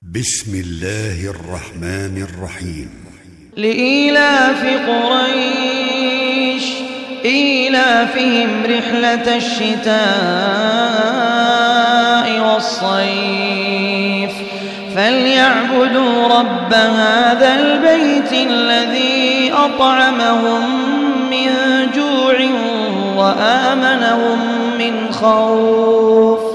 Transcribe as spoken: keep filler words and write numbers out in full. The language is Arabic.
بسم الله الرحمن الرحيم. لإيلاف قريش إيلافهم رحلة الشتاء والصيف فليعبدوا رب هذا البيت الذي أطعمهم من جوع وآمنهم من خوف.